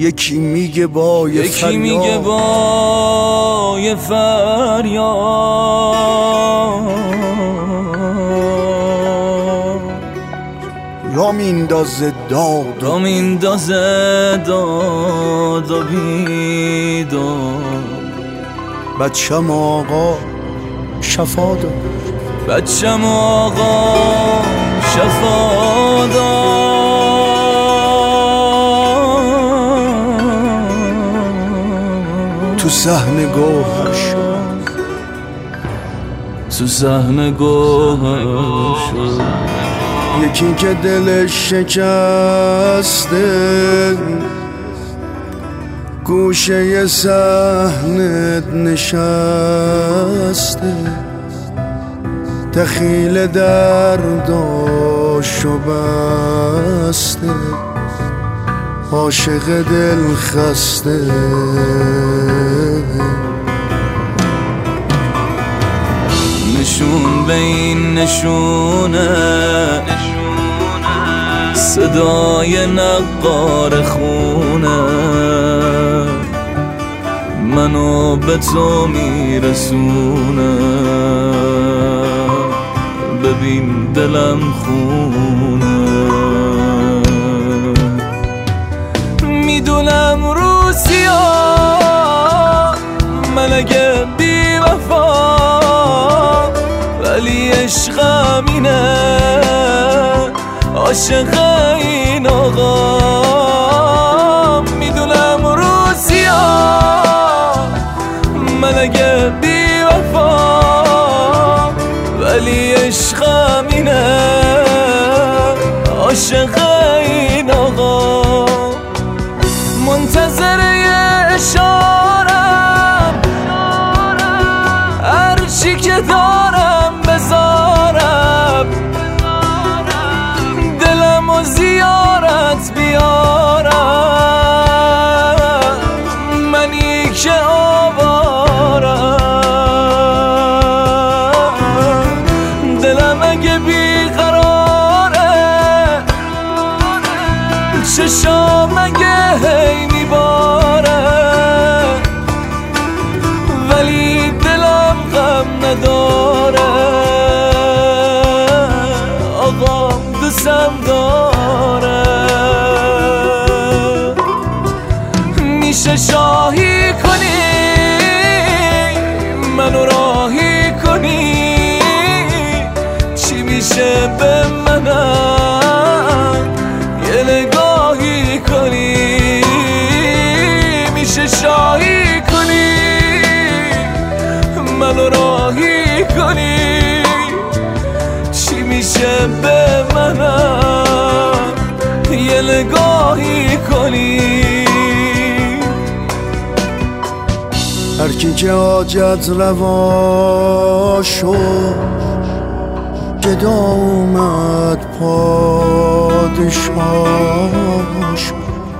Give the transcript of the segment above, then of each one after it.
یکی میگه با یه فریاد، یکی میگه با یه فریاد، را میندازه داد را میندازه داد و بیداد. بچم آقا شفا داد، بچم آقا شفا داد. تو صحن گوهر شد، تو صحن گوهر شد. یکی که دلش شکسته گوشه صحنت نشسته، دخیل درداشو بسته، عاشق دل خسته. نشون به این نشونه، صدای نقار خونه منو به تو میرسونه. ببین دلم خونه، میدونم روسیا من اگه بی وفا، ولی عشقم اینه، عاشق این آقا. میدونم روسیا من اگه بی وفا، ولی عشقم اینه، عاشق این آقا. منتظر یه اشارم، هر چی که دارم بذارم، دلم و زیارت بیارم. منی که آوارم، دلم اگه بیقراره، چشام اگه هی میباره، ولی دلم غم نداره. آقا دوستم داره، میشه شاهی کنی منو راهی کنی، چی میشه به منم یه نگاهی کنی. میشه شاهی کنی منو راهی کنی، چی میشه به منم یه نگاهی کنی. هر کی که حاجت روا شد، گدا اومد پادشاه شد.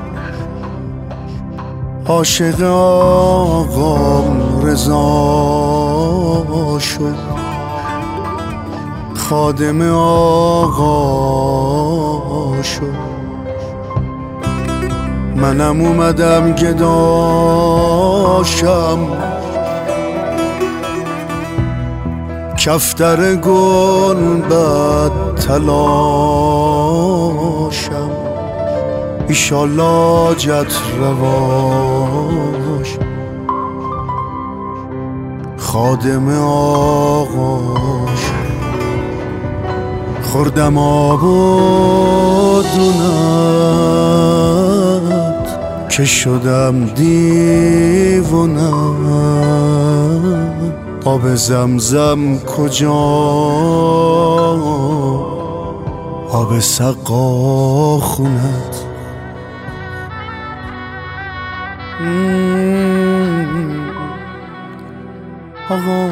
عاشق آقام رضا شد، خادم آقا شد. منم اومدم گداشم، کفتر گل بد تلاشم. ایشالله جت رواش، خادم آقاش. خوردم آب و دونت که شدم دیوونم. آب زمزم کجا، آب سقا خونت.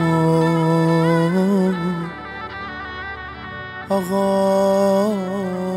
آقا